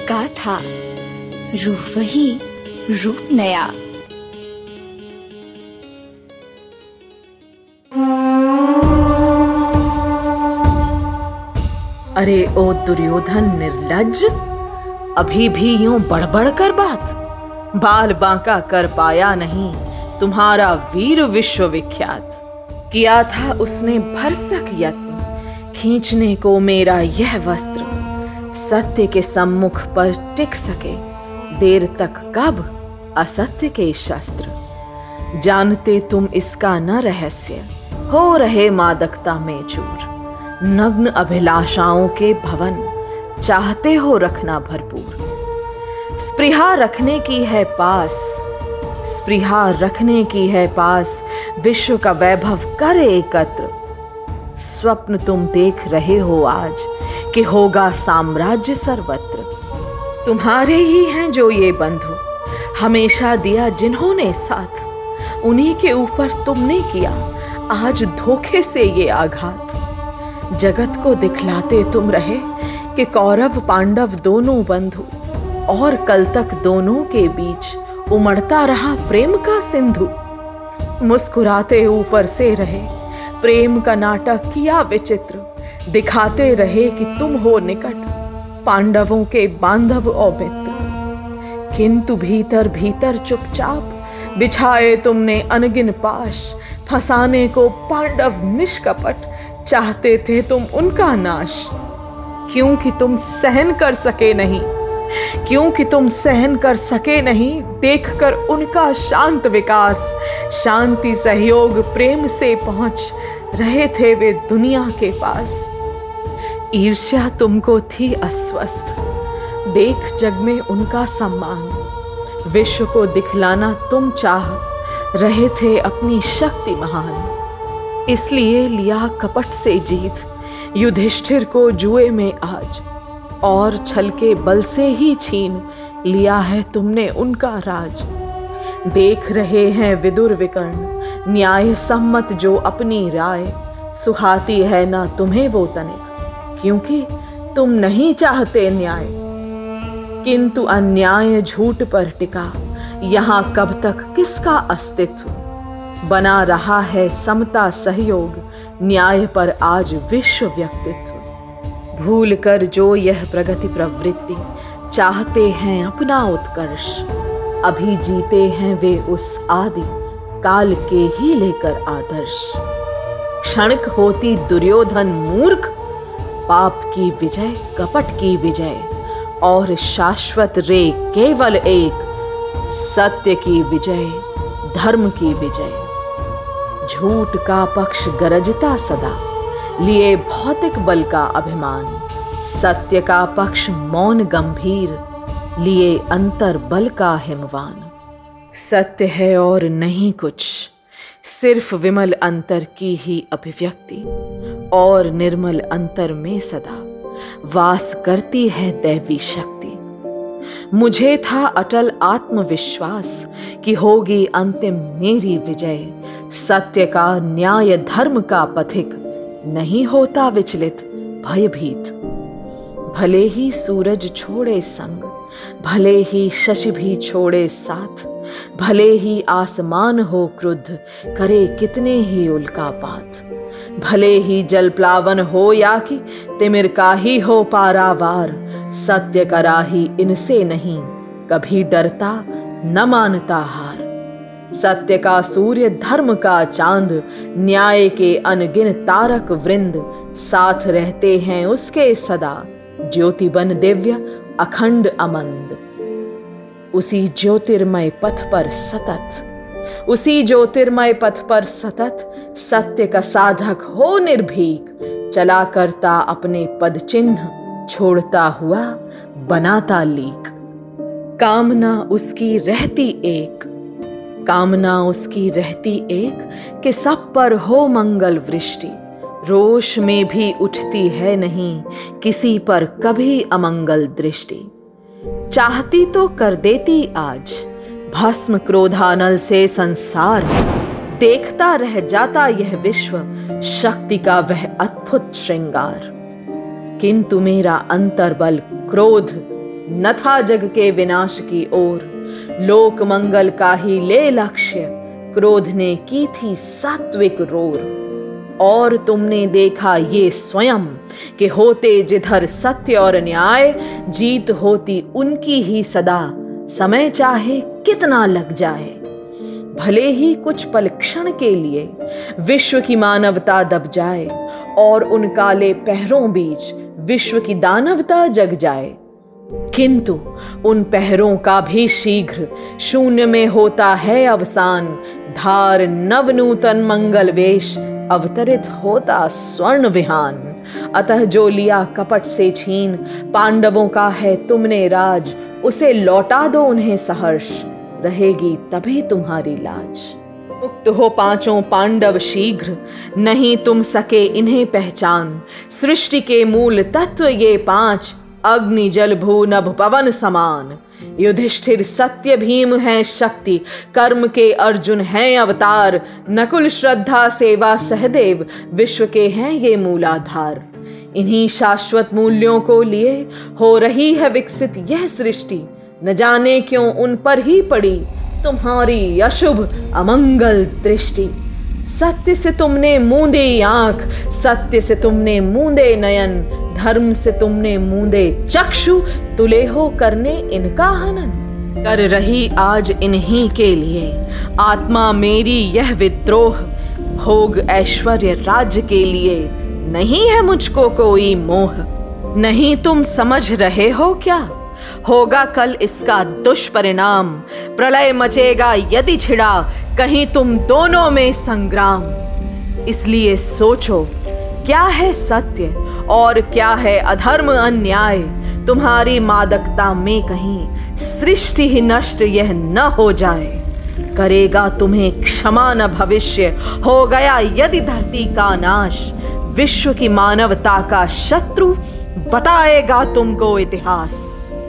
गाथा, रूह वही, रूप नया। अरे ओ दुर्योधन निर्लज्ज, अभी भी यूं बड़बड़ कर बात। बाल बांका कर पाया नहीं तुम्हारा वीर विश्व विख्यात। किया था उसने भरसक यत्न, खींचने को मेरा यह वस्त्र। सत्य के सम्मुख पर टिक सके, देर तक कब असत्य के शस्त्र। जानते तुम इसका न रहस्य, हो रहे मादकता में चूर। नग्न अभिलाषाओं के भवन चाहते हो रखना भरपूर। स्पृहा रखने की है पास, स्पृहा रखने की है पास, विश्व का वैभव कर एकत्र। स्वप्न तुम देख रहे हो आज कि होगा साम्राज्य सर्वत्र। तुम्हारे ही हैं जो ये बंधु, हमेशा दिया जिन्होंने साथ। उन्हीं के ऊपर तुमने किया आज धोखे से ये आघात। जगत को दिखलाते तुम रहे कि कौरव पांडव दोनों बंधु, और कल तक दोनों के बीच उमड़ता रहा प्रेम का सिंधु। मुस्कुराते ऊपर से रहे, प्रेम का नाटक किया विचित्र। दिखाते रहे कि तुम हो निकट, पांडवों के बांधव और मित्र। किंतु भीतर भीतर चुपचाप बिछाए तुमने अनगिन पाश। फंसाने को पांडव निष्कपट, चाहते थे तुम उनका नाश। क्योंकि तुम सहन कर सके नहीं, क्योंकि तुम सहन कर सके नहीं, देखकर उनका शांत विकास। शांति सहयोग प्रेम से पहुंच रहे थे वे दुनिया के पास। ईर्ष्या तुमको थी अस्वस्थ, देख जग में उनका सम्मान। विश्व को दिखलाना तुम चाह रहे थे अपनी शक्ति महान। इसलिए लिया कपट से जीत युधिष्ठिर को जुए में आज, और छल के बल से ही छीन लिया है तुमने उनका राज। देख रहे हैं विदुर विकर्ण न्याय सम्मत जो अपनी राय। सुहाती है ना तुम्हें वो तनिक, क्योंकि तुम नहीं चाहते न्याय। किंतु अन्याय झूठ पर टिका, यहाँ कब तक किसका अस्तित्व। बना रहा है समता सहयोग, न्याय पर आज विश्व व्यक्तित्व। भूल कर जो यह प्रगति प्रवृत्ति, चाहते हैं अपना उत्कर्ष। अभी जीते हैं वे उस आदि काल के ही लेकर आदर्श। क्षणिक होती दुर्योधन मूर्ख, पाप की विजय कपट की विजय। और शाश्वत रे केवल एक, सत्य की विजय धर्म की विजय। झूठ का पक्ष गरजता सदा, लिए भौतिक बल का अभिमान। सत्य का पक्ष मौन गंभीर, लिए अंतर बल का हिमवान। सत्य है और नहीं कुछ, सिर्फ विमल अंतर की ही अभिव्यक्ति। और निर्मल अंतर में सदा वास करती है दैवी शक्ति। मुझे था अटल आत्मविश्वास कि होगी अंतिम मेरी विजय। सत्य का न्याय धर्म का पथिक, नहीं होता विचलित भयभीत। भले ही सूरज छोड़े संग, भले ही शशि भी छोड़े साथ। भले ही आसमान हो क्रुद्ध, करे कितने ही उल्कापात। भले ही जल प्लावन हो या कि तिमिर का ही हो पारावार। सत्य का राही इनसे नहीं, कभी डरता न मानता हार। सत्य का सूर्य धर्म का चांद, न्याय के अनगिन तारक वृंद। साथ रहते हैं उसके सदा, ज्योति बन दिव्य अखंड अमंद। उसी ज्योतिर्मय पथ पर सतत, उसी ज्योतिर्मय पथ पर सतत। सत्य का साधक हो निर्भीक, चला करता अपने पद चिन्ह, छोड़ता हुआ बनाता लीक। कामना उसकी रहती एक, कामना उसकी रहती एक, कि सब पर हो मंगल वृष्टि। रोष में भी उठती है नहीं, किसी पर कभी अमंगल दृष्टि। चाहती तो कर देती आज, भस्म क्रोधानल से संसार। देखता रह जाता यह विश्व, शक्ति का वह अद्भुत श्रृंगार। किंतु मेरा अंतर्बल क्रोध न था जग के विनाश की ओर। लोक मंगल का ही ले लक्ष्य, क्रोध ने की थी सात्विक रोर। और तुमने देखा ये स्वयं कि होते जिधर सत्य और न्याय, जीत होती उनकी ही सदा, समय चाहे कितना लग जाए। भले ही कुछ पल क्षण के लिए विश्व की मानवता दब जाए, और उन काले पहरों बीच विश्व की दानवता जग जाए, किंतु उन पहरों का भी शीघ्र शून्य में होता है अवसान। धार नवनूतन मंगल वेश, अवतरित होता स्वर्ण विहान। अतः जो लिया कपट से छीन, पांडवों का है तुमने राज, उसे लौटा दो उन्हें सहर्ष, रहेगी तभी तुम्हारी लाज। मुक्त हो पांचों पांडव शीघ्र, नहीं तुम सके इन्हें पहचान। सृष्टि के मूल तत्व ये पांच, अग्नि जल भू नभ पवन समान। युधिष्ठिर सत्य भीम है शक्ति, कर्म के अर्जुन हैं अवतार। नकुल श्रद्धा सेवा सहदेव, विश्व के हैं ये मूलाधार। इन्हीं शाश्वत मूल्यों को लिए हो रही है विकसित यह सृष्टि। न जाने क्यों उन पर ही पड़ी तुम्हारी अशुभ अमंगल दृष्टि। सत्य से तुमने मूंदे आंख, सत्य से तुमने मूंदे नयन, धर्म से तुमने मूंदे चक्षु, तुले हो करने इनका हनन। कर रही आज इन्हीं के लिए आत्मा मेरी यह विद्रोह, भोग ऐश्वर्य राज्य के लिए नहीं है मुझको कोई मोह। नहीं तुम समझ रहे हो क्या होगा कल इसका दुष्परिणाम। प्रलय मचेगा यदि छिड़ा कहीं तुम दोनों में संग्राम। इसलिए सोचो क्या है सत्य और क्या है अधर्म अन्याय। तुम्हारी मादकता में कहीं सृष्टि ही नष्ट यह न हो जाए। करेगा तुम्हें क्षमा न भविष्य, हो गया यदि धरती का नाश। विश्व की मानवता का शत्रु बताएगा तुमको इतिहास।